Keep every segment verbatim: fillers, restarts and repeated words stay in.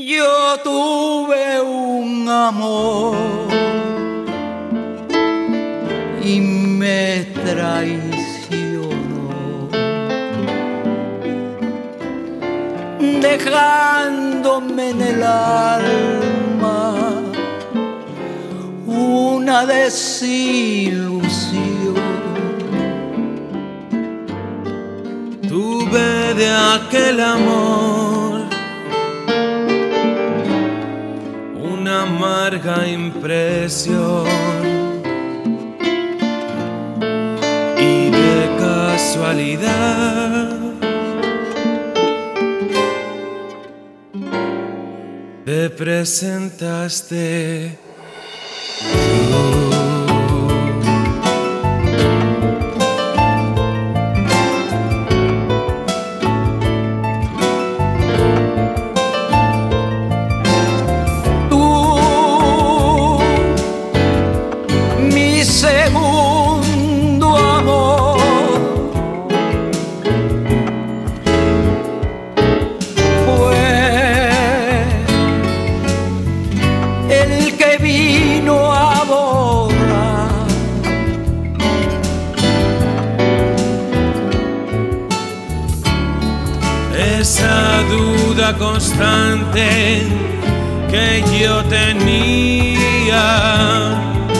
Yo tuve un amor y me traicionó, dejándome en el alma una desilusión. Tuve de aquel amor una amarga impresión, y de casualidad te presentaste tú. Segundo amor fue el que vino a borrar esa duda constante que yo tenía.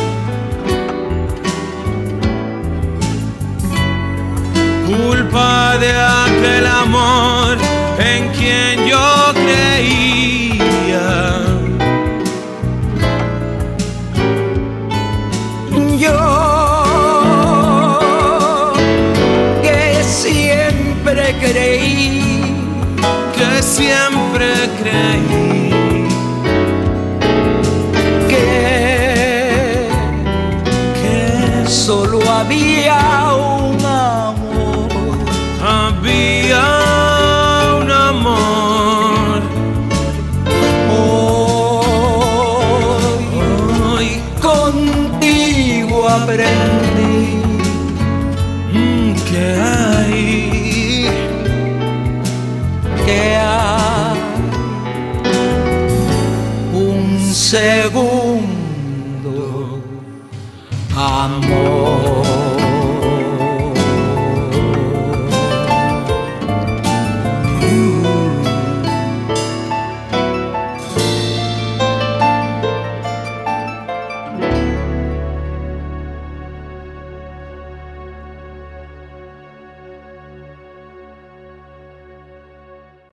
Culpa de aquel amor en quien yo creía. Yo que siempre creí, que siempre creí que, que solo había un amor. Había un amor. Hoy, Hoy contigo aprendí mm, que hay, que hay un segundo amor.